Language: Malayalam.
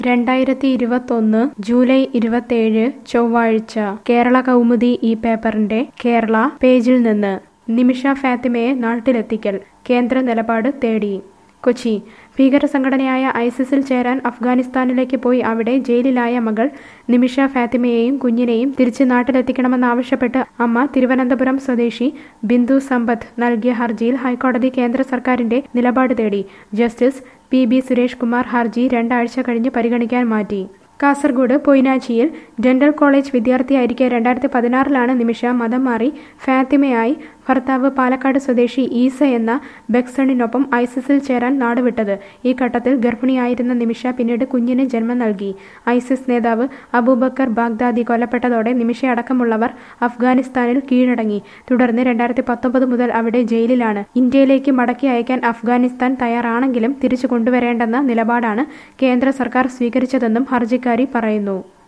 2021 ജൂലൈ 27 ചൊവ്വാഴ്ച കേരള കൗമുദി ഈ പേപ്പറിന്റെ കേരള പേജിൽ നിന്ന് നിമിഷ ഫാത്തിമയെ നാട്ടിലെത്തിക്കൽ കേന്ദ്ര നിലപാട് തേടി. കൊച്ചി ഭീകര സംഘടനയായ ഐസിസിൽ ചേരാൻ അഫ്ഗാനിസ്ഥാനിലേക്ക് പോയി അവിടെ ജയിലിലായ മകൾ നിമിഷ ഫാത്തിമയെയും കുഞ്ഞിനെയും തിരിച്ച് നാട്ടിലെത്തിക്കണമെന്നാവശ്യപ്പെട്ട് അമ്മ തിരുവനന്തപുരം സ്വദേശി ബിന്ദു സമ്പത്ത് നൽകിയ ഹർജിയിൽ ഹൈക്കോടതി കേന്ദ്ര സർക്കാരിന്റെ നിലപാട് തേടി. ജസ്റ്റിസ് PB സുരേഷ് കുമാർ ഹർജി 2 ആഴ്ച കഴിഞ്ഞ് പരിഗണിക്കാൻ മാറ്റി. കാസർഗോഡ് പൊയ്നാച്ചിയിൽ ഡെന്റൽ കോളേജ് വിദ്യാർത്ഥിയായിരിക്കെ 2016 നിമിഷ മതം മാറി ഫാത്തിമയായി ഭർത്താവ് പാലക്കാട് സ്വദേശി ഈസ എന്ന ബെക്സണിനൊപ്പം ഐസിസിൽ ചേരാൻ നാടുവിട്ടത്. ഈ ഘട്ടത്തിൽ ഗർഭിണിയായിരുന്ന നിമിഷ പിന്നീട് കുഞ്ഞിന് ജന്മം നൽകി. ഐസിസ് നേതാവ് അബൂബക്കർ ബാഗ്ദാദി കൊല്ലപ്പെട്ടതോടെ നിമിഷയടക്കമുള്ളവർ അഫ്ഗാനിസ്ഥാനിൽ കീഴടങ്ങി. തുടർന്ന് 2019 മുതൽ അവിടെ ജയിലിലാണ്. ഇന്ത്യയിലേക്ക് മടക്കി അയക്കാൻ അഫ്ഗാനിസ്ഥാൻ തയ്യാറാണെങ്കിലും തിരിച്ചു കൊണ്ടുവരേണ്ടെന്ന നിലപാടാണ് കേന്ദ്ര സർക്കാർ സ്വീകരിച്ചതെന്നും ഹർജിക്കാരി പറയുന്നു.